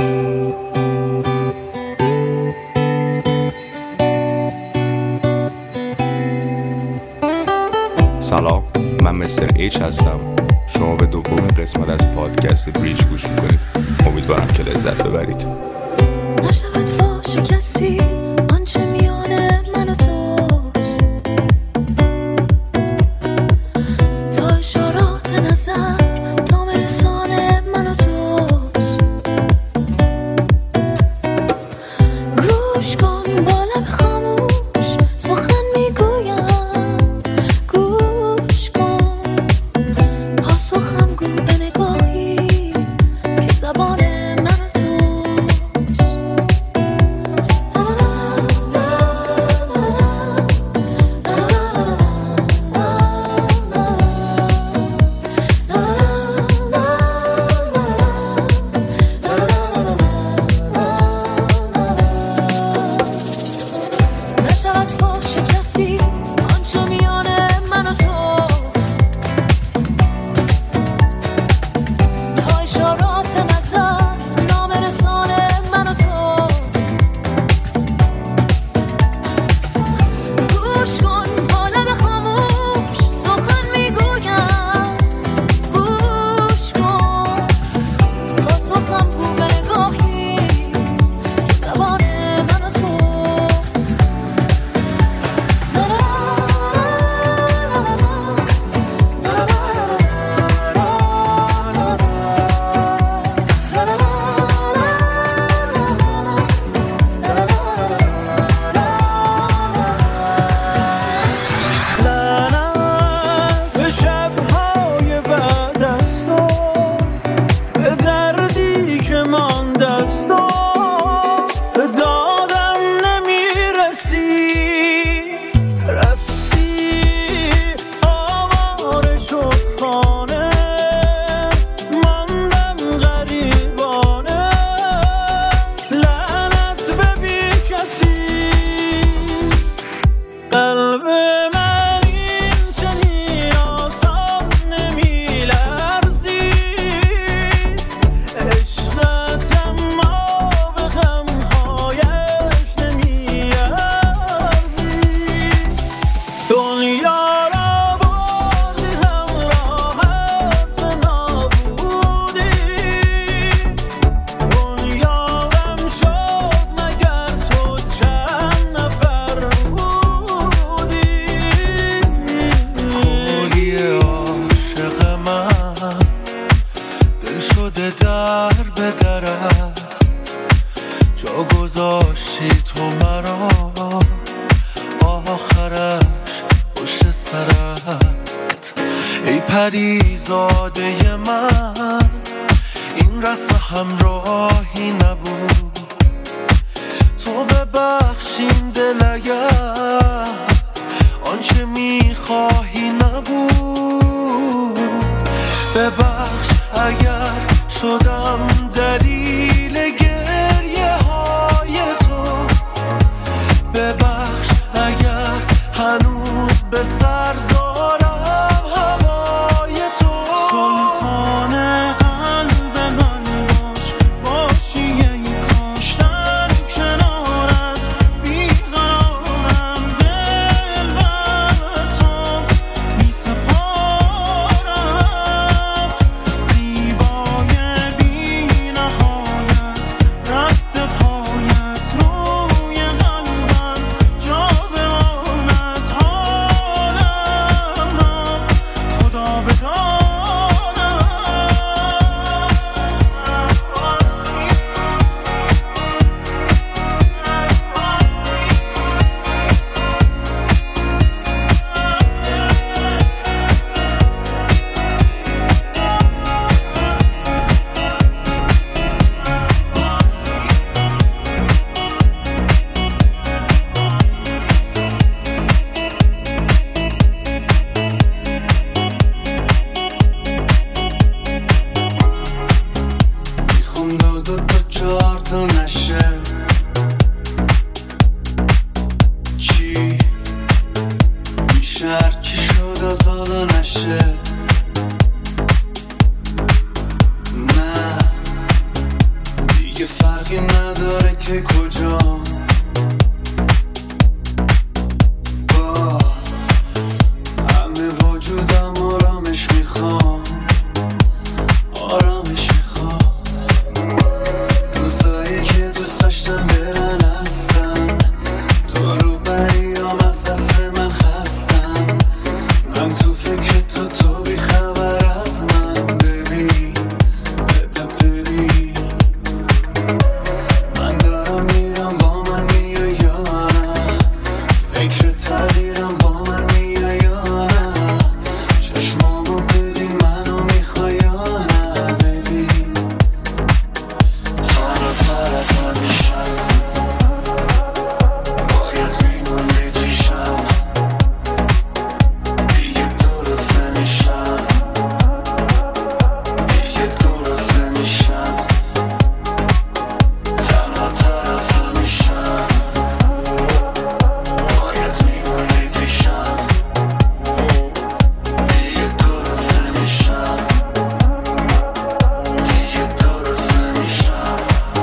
سلام، من مستر ایچ هستم. شما به دومین قسمت از پادکست بریج گوش میکنید. امیدوارم که لذت ببرید. نشود فاش کسی آنچه میانه من و توست، تا اشارات نظر نام رسانه من و توست. گوش کن با لب خاموش سخن میگویم، گوش کن پاسخم گو به نگاهی که زبان من و توست. نشود فاش کسی آنچه میانه من و تو، تا اشارات نظر نام رسانه من و تو. گوش کن با لب خاموش سخن میگویم، گوش کن پاسخم گو به نگاهی که زبان من و توست. لعنت به شب‌های بعد از تو، به دردی که مانده از تو، به دادم نمیرسی. رفتی آواره شد خانه، ماندم غریبانه. لعنت به بی کسی، قلب من این چنین آسان نمی‌لرزی. عشقت اما به غم‌هایش نمی‌ارزی. دنیا را بردی همراهت به نابودی. دنیا غم شد مگر تو چند نفر بودی. کولی عاشق من دل شده در به درت، جا گذاشتی تو مرا آخرش پشت سرت. ای پریزاده من، این رسم همراهی نبود. تو ببخشین دل اگر آنچه میخواهی نبود. ببخش اگر شدم دلیل گریه های تو. ببخش اگر هنوز به سر دارم هوای تو. سلطان قلب من باش، باشی ای کاشتن کنارت. بیقرارم دل بر تو میسپارم. زیبای بی نهایت رد پایت روی قلبم جا بماند. حالم را خدا بداند. میخوام دو تا چهار تا نشه. چی میشه هرچی شد آزادا نشه. نه دیگه فرقی نداره که کجا با همه وجودم آرامش میخوام آرامش میخوام روزایی که دوست داشتم برن هستن تو رو بریم از دست من خستن من تو فکر تو بی خبر از من ببین من دارم میرم با من میای یا نه فکر تغییرم با من میای یا نه چشمامو ببین منو میخوای یا نه ببین تر از همیشم باید میمونی توشم دیگه درسته میشم دیگه درسته میشم تنها تر از همیشم باید میمونی توشم دیگه درسته میشم دیگه درسته میشم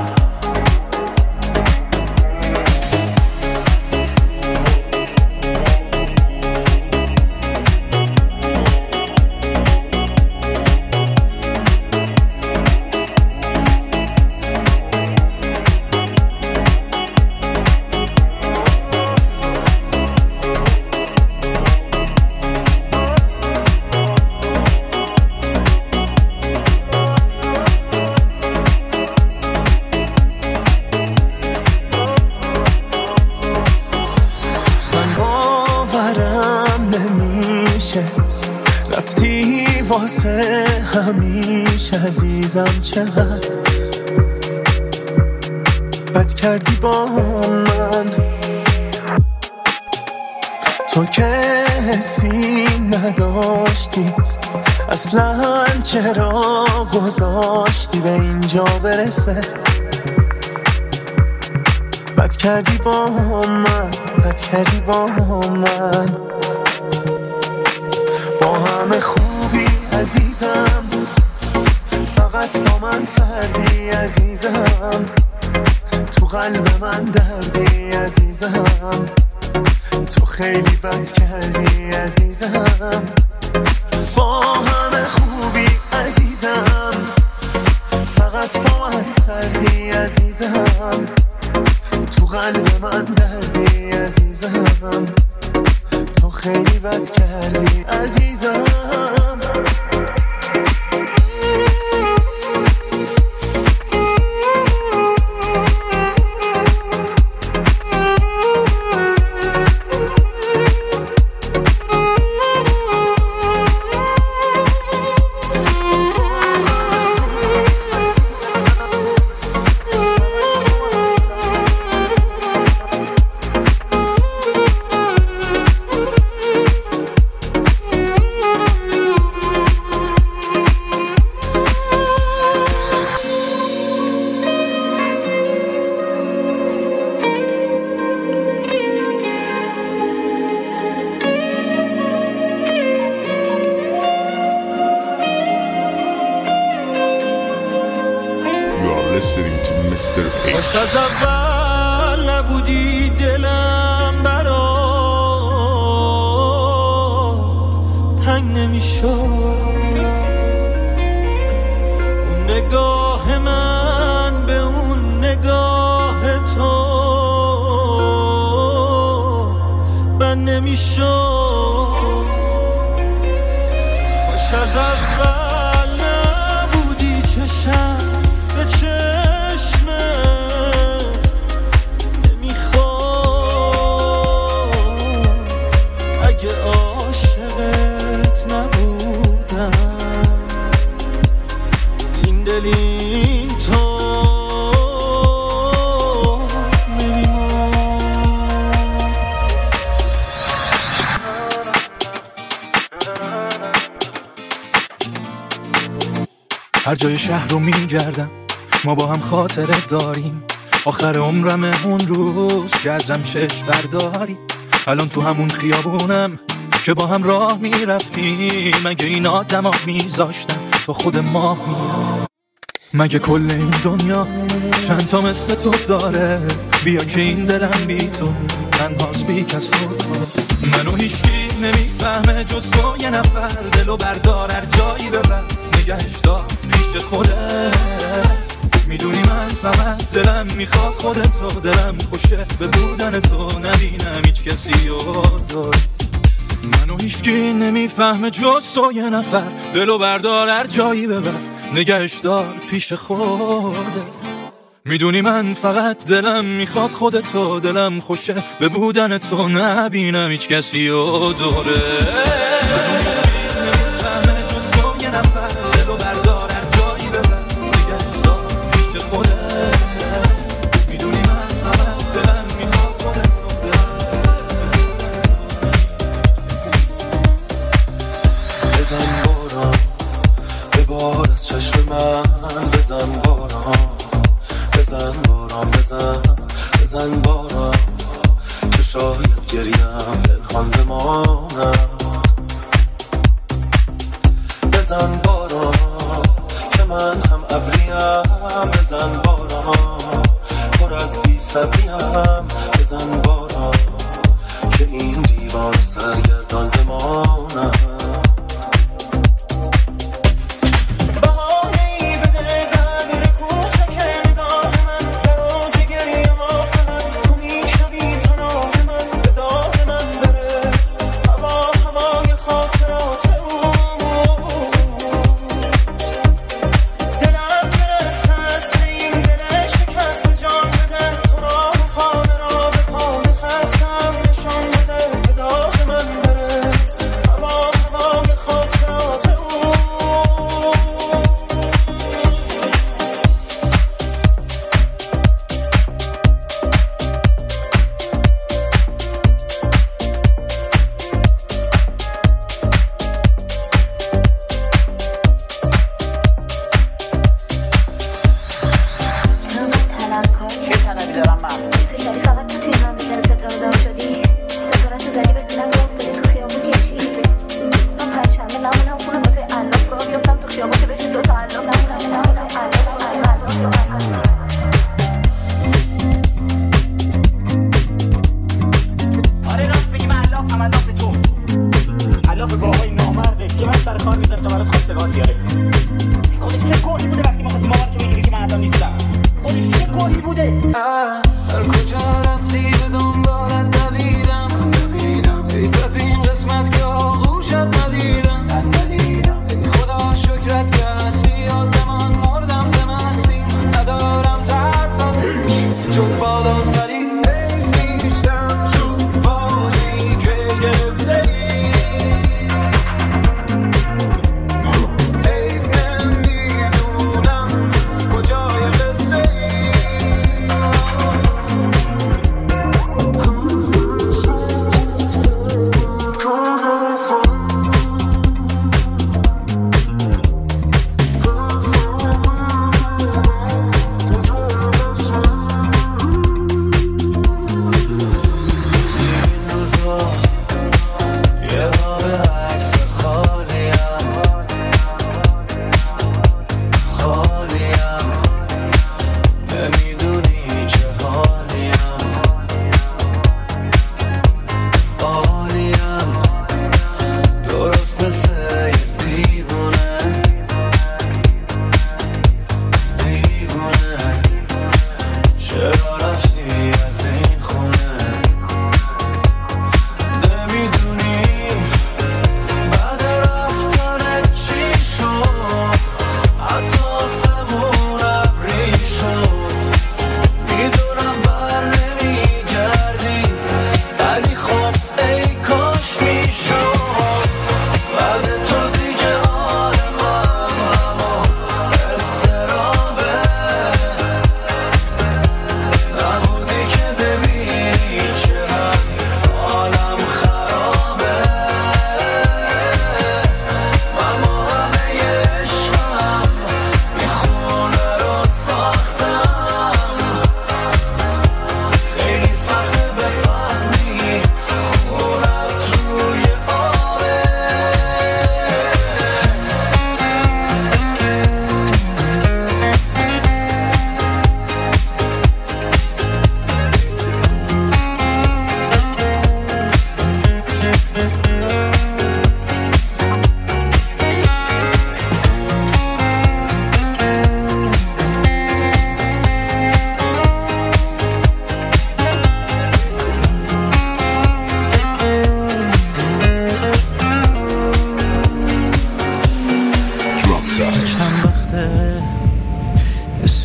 من باورم نمیشه رفتی واسه همیشه عزیزم چقدر بد کردی با من تو که حسی نداشتی اصلا چرا گذاشتی به اینجا برسه بد کردی با من بد کردی با من با همه خوبی عزیزم فقط با من سردی عزیزم تو قلب من دردی عزیزم تو خیلی بد کردی عزیزم با همه خوبی عزیزم فقط با من سردی عزیزم تو قلب من دردی عزیزم تو خیلی بد کردی عزیزم باش از اول نبودی دلم برات تنگ نمیشد اون نگاه من به اون نگاه تو بند نمیشد باش از اول نبودی چشم به چشمه اگه عاشقت نبودم این دل این تو نمیمون هر جای شهر رو میگردم ما با هم خاطره داریم آخر عمرم اون روز که ازم چشم برداری الان تو همون خیابونم که با هم راه میرفتیم مگه این آدم ها میذاشتن تو خود ماه میرفت مگه کل این دنیا چند تا مثل تو داره؟ بیا که این دلم بی تو تنهاست بی کس تو. منو هیچکی نمیفهمه جز تو یه نفر، دلو بردار هر جایی ببر نگهش دار پیش خوده. میدونی من فقط دلم میخواد خودتو، دلم خوشه به بودن تو نبینم هیچ کسی رو. منو هیچکی نمیفهمه جز تو یه نفر، دلو بردار هر جایی ببر نگهش دار پیش خوده. میدونی من فقط دلم میخواد خودتو، دلم خوشه به بودن تو نبینم هیچ کسی رو دوره. منو هیچکی نمیفهمه جز تو یه نفر، دلو بردار هر جایی ببر نگهش دار پیش خوده. میدونی من فقط دلم میخواد خودتو. بزن باران ببار از چشم من، بزن باران بزن باران بزن باران که شاید گریم پنهان بمانم. بزن باران که من هم ابریم، بزن باران پر از بی صبریم. بزن باران که این دیوان سرگردان بمانم.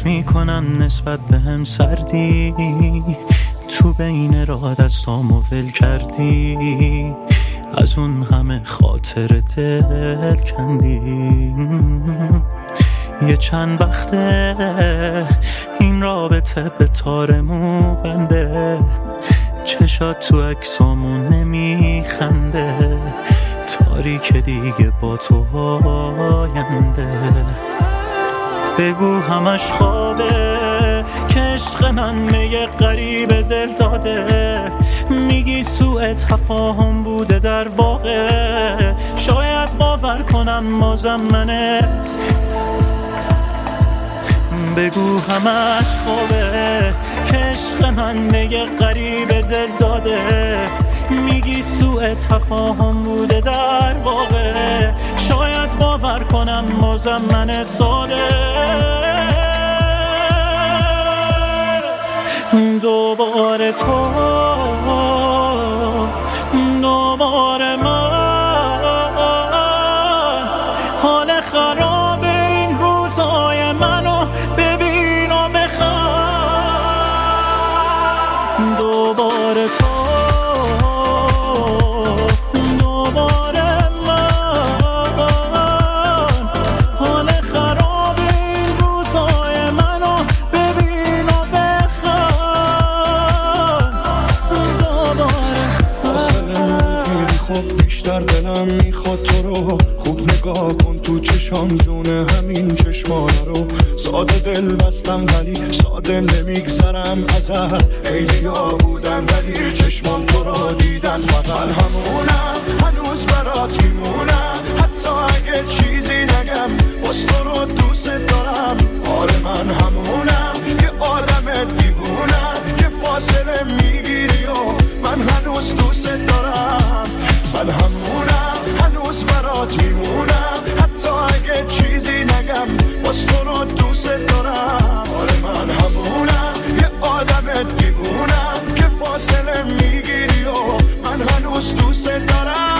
میکنم نسبت به هم سردی، تو بین راه دستامو ول کردی، از اون همه خاطر دل کندی. یه چند وقته این رابطه به تارمو بنده، چشات تو عکسامون نمیخنده، تاریک دیگه با تو آینده. بگو همش خوابه که عشق من میه غریب دل داده، میگی سوء تفاهم بوده در واقع، شاید باور کنم بازم منه. بگو همش خوابه که عشق من میه غریب دل داده، میگی سوء تفاهم بوده در واقع، شاید باور کنم بازم من ساده. دوباره تو، دوباره من، حال خراب این روزای منو ببین و بخوام. دوباره تو، دلم میخواد تو رو خوب نگاه کن تو چشام، جونه همین چشمانه رو. ساده دل بستم ولی ساده نمیگذرم ازت، خیلی ها بودن ولی چشمان تو رو دیدن فقط. همونم هنوز برات میمونم، حتی اگه چیزی نگم باز تو رو دوست دارم. آره من همونم که آدم دیوونم که فاصله میگیری و من هنوز دوست دارم. من همونم هنوز برات میمونم، حتی اگه چیزی نگم باز تو رو دوست دارم. آره من همونم یه آدم دیوونم که فاصله میگیری و من هنوز دوست دارم.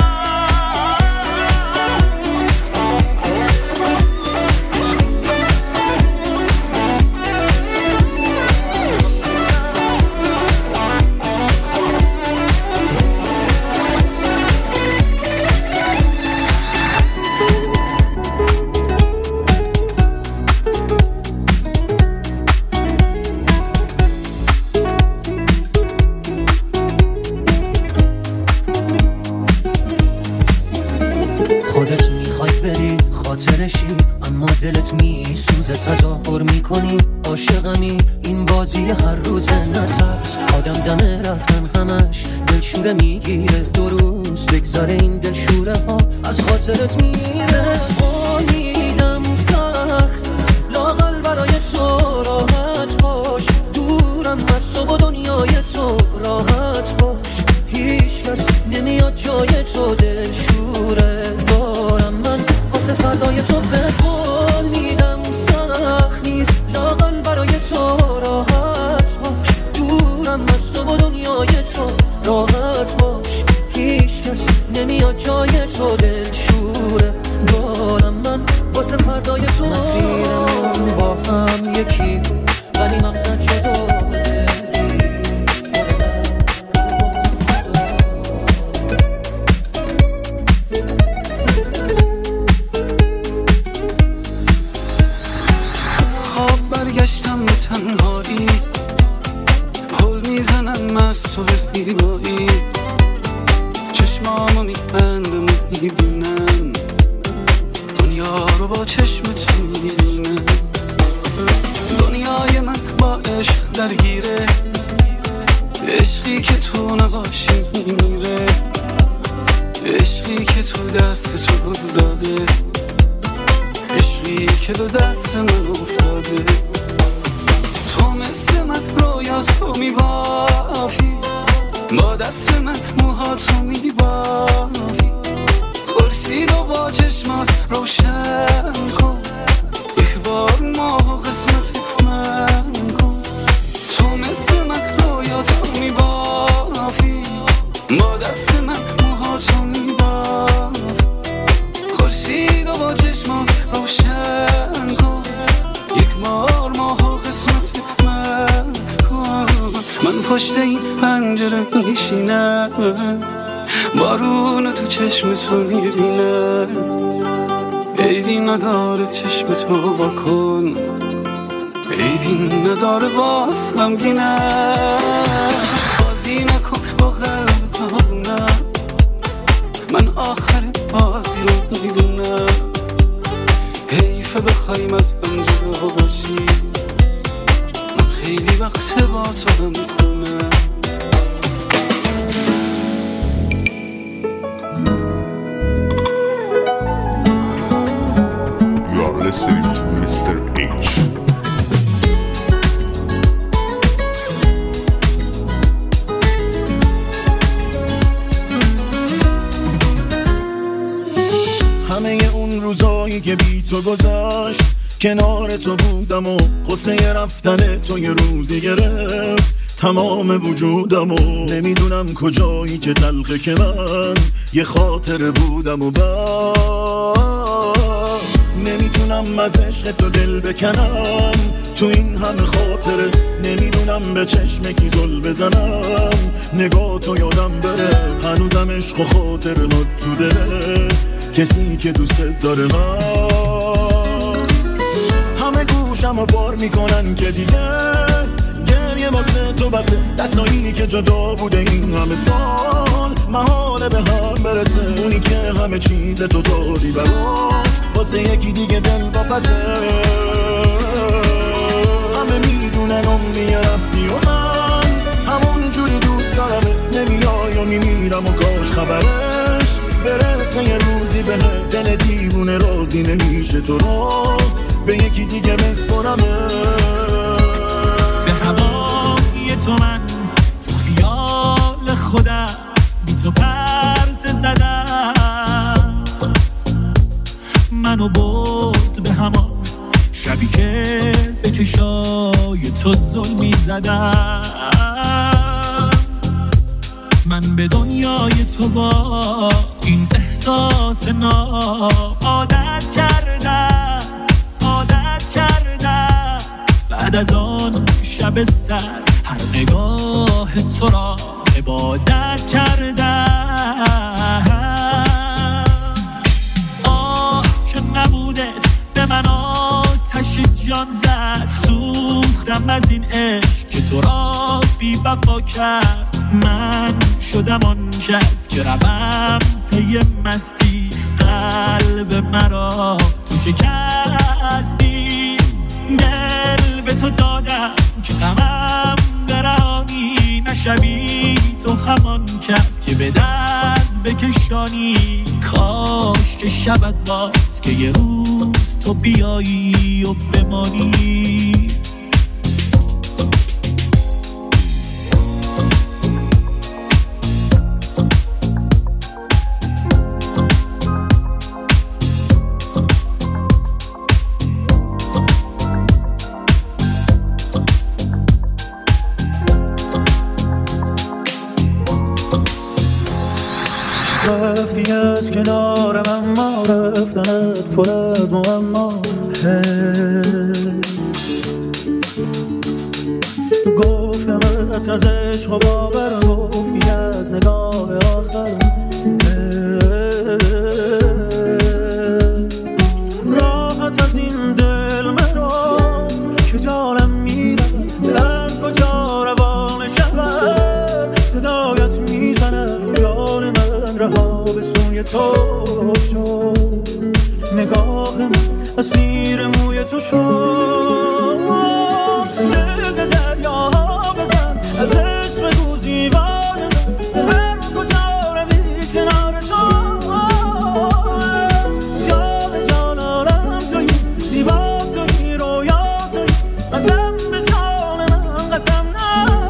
خودت میخوای بری خاطرشی، اما دلت میسوزه تظاهر میکنی عاشقمی. این بازی هر روزه نترس، آدم دم رفتن همش دلشوره میگیره. 2 روز بگذاره این دلشوره ها از خاطرت میره. فهمیدم سخت لااقل برای تو راحت باش، دورم از تو و دنیای تو راحت باش. هیچ کس نمیاد جای تو دلشوره دارم من واسه فردای تو. به قول میدم سخت نیست لااقل برای تو راحت باش، دورم از تو و دنیای تو راحت باش. هیچ کس نمیاد جای تو دلشوره دارم من واسه فردای تو. مسیرمون با هم یکی ولی مقصد جدا. برگشتم به تنهایی، پل میزنم از تو زیبایی، چشمامو میبندم میبینم دنیا رو با چشم تو میبینم. دنیای من با عشق درگیره، عشقی که تو نباشی میمیره، عشقی که تو دست تو داده، عشقی که دو دست من افتاده. تو مثل من رویاز تو میبافی، با دست من موهاتو میبافی. خورشید و با چشمات روشن کن، یک بار ماه قسمت من کن. تو مثل من رویاتو میبافی، با دست من موهاتو میبافی. خورشید و با چشمات روشن کن، یک بار ماه پشت این پنجره میشینم، بارون تو چشم تو میبینم. عیبی نداره چشم تو واکن، عیبی نداره باز غمگینم. بازی نکن با قلب تابونم، من آخر بازی رو میدونم. حیفه بخوایم از هم جدا باشی، من خیلی وقت با تو هم میخونم. You are listening to Mr. H. همه اون روزایی که بی تو گذشت، کنار تو بودم و قصه رفتن تو یه روزی گرفت تمام وجودم و نمیدونم کجایی که تلخه که من یه خاطر بودم و نمیتونم از عشق تو دل بکنم. تو این همه خاطره نمیدونم به چشم کی زل بزنم. نگاه تو یادم بره هنوزم عشق و خاطر ها تو دله کسی که دوست داره من. همه گوشم رو بار میکنن که دیگه گریه واسه تو بسه، دستایی که جدا بوده این همه سال محاله به هم برسه. اونی که همه چیز تو داری براش واسه یکی دیگه دل واپسه. همه میدونن امی رفتی و من همون جوری دوست دارم، نمیای و میمیرم و کاش خبرش برسه یه روزی به دل دیوونه راضی نمیشه تو رو به یکی دیگه بسپرمه. به هوای تو من تو خیال خودم بی تو پرسه زدم، منو برد به همان شبی که به چشای تو ظلمی زدم. من به دنیای تو با این احساس عادت کردم بعد از آن شب سر هر نگاه تو را عبادت کردم. که نبوده به من آتش جان زد، سوختم از این عشق که تو را بی وفا کرد. من شدم آن کس که روم پی مستی، قلب مرا تو شکستی. دل به تو دادم که غمم برهانی، نشوی تو همان کس که به درد بکشانی. کاش که شبت باز که یه روز تو بیایی و بمانی. رفتی از کنارم اما رفتنت پر از معما. گفتمت از عشق و باور، گفتی از نگاه آخر. راحت از این دل مرا که جانم میره، در کجا روان شود صدایت میزنه. جان من رها به سوی تو شد، نگاه من اسیر موی تو شد. دل دریاها بزن از عشق تو زیبان من، هر کجا روی کنار تو. جان جانانم توی، زیبا توی، رویا توی، قسم به جان من قسم نه.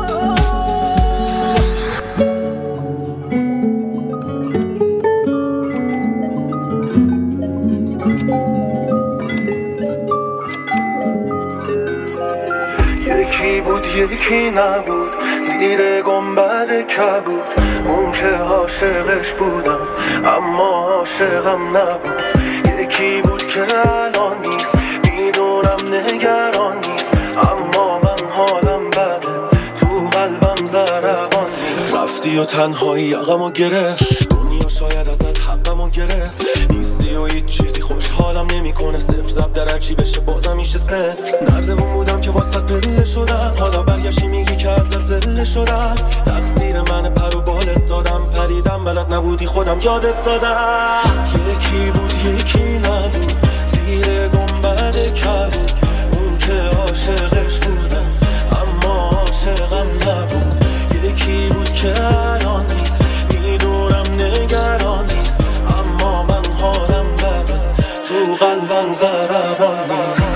یکی بود یکی نبود، زیر گنبد کبود. اون که عاشقش بودم اما عاشقم نبود. یکی بود که الان نیست، میدونم نگران نیست، اما من حالم بده، تو قلبم زد و تنهایی عقمو گرفت، دنیا شاید ازت حقمو گرفت. نیستی و هیچ چیزی خوشحالم نمیکنه، صفر زب در هرچی بشه بازم میشه صفر. نردمون بودم که واسط پله شدم، حالا برگشتی میگی که از زله شدم. تقصیر من پر و بالت دادم، پریدم بلد نبودی خودم یادت دادم. یکی بود یکی نبود، زیر گنبد کبود، اون که عاشقش بودم اما عاشقم نبود. یکی بود که الان نیست، میدونم نگران نیست، اما من حالم بده، تو قلبم ضربان نیست.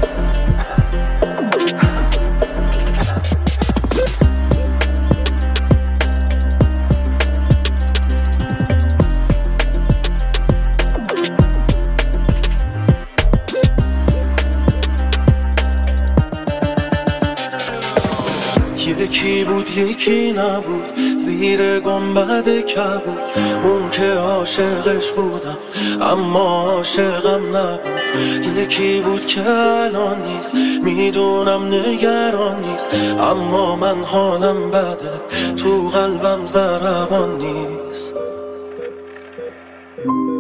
یکی بود یکی نبود، زیر گنبد کبود، اون که عاشقش بودم اما عاشقم نبود. یکی بود که الان نیست، میدونم نگران نیست، اما من حالم بده، تو قلبم ضربان نیست.